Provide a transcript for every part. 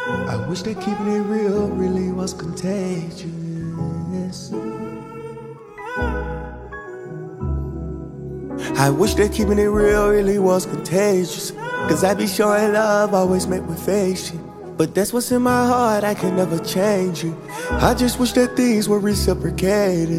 I wish that keeping it real really was contagious. I wish that keeping it real really was contagious. Cause I be showing love, always met with facial. But that's what's in my heart, I can never change it. I just wish that things were reciprocated.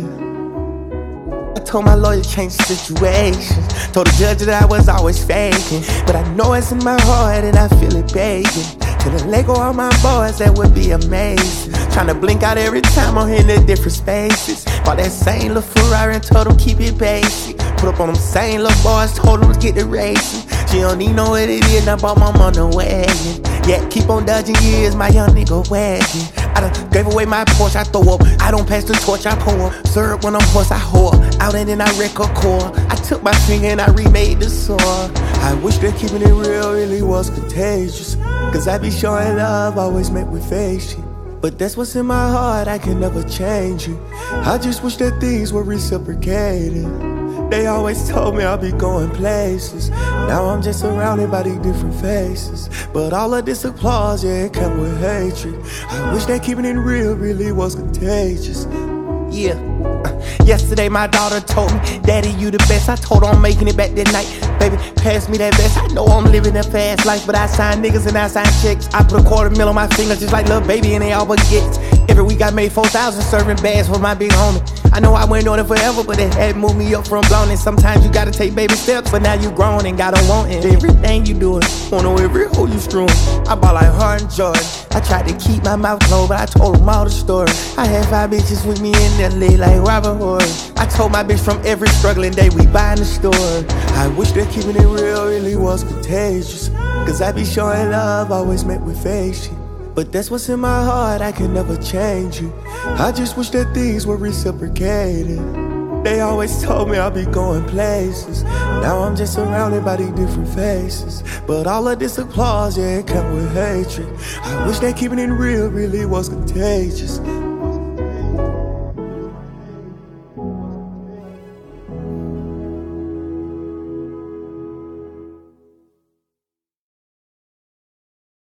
I told my lawyer change the situation. Told the judge that I was always faking. But I know it's in my heart and I feel it baking. To the Lego all my boys, that would be amazing. Tryna blink out every time I'm in the different spaces. Bought that same little Ferrari and told them keep it basic. Put up on them same little boys, told them to get the racing. She don't even know what it is, and I bought my mom the wagon. Yeah, keep on dodging years, my young nigga wagging. I done gave away my Porsche, I throw up. I don't pass the torch, I pour up. Syrup when I'm hoarse, I whore. Out and then I wreck a core. I took my finger and I remade the sore. I wish that keeping it real really was contagious. Cause I be showing love, always met with facial. But that's what's in my heart, I can never change it. I just wish that things were reciprocated. They always told me I'll be going places. Now I'm just surrounded by these different faces. But all of this applause, yeah, it come with hatred. I wish that keeping it real really was contagious. Yeah. Yesterday my daughter told me, Daddy, you the best. I told her I'm making it back that night. Baby, pass me that vest. I know I'm living a fast life, but I sign niggas and I sign checks. I put $250,000 on my fingers just like little baby and they all baguettes. Every week I made 4,000 serving bags for my big homie. I know I went on it forever, but it had moved me up from blown. And sometimes you gotta take baby steps, but now you grown and gotta want it. Everything you doing, wanna know every hole you strewing. I bought like Hart and Jordan. I tried to keep my mouth closed, but I told them all the story. I had 5 bitches with me in that late like Robert Horry. I told my bitch from every struggling day we buy in the store. I wish that keeping it real really was contagious. Cause I be showing love, always met with facial. But that's what's in my heart, I can never change it. I just wish that things were reciprocated. They always told me I'll be going places. Now I'm just surrounded by these different faces. But all of this applause, yeah, it come with hatred. I wish that keeping it real really was contagious.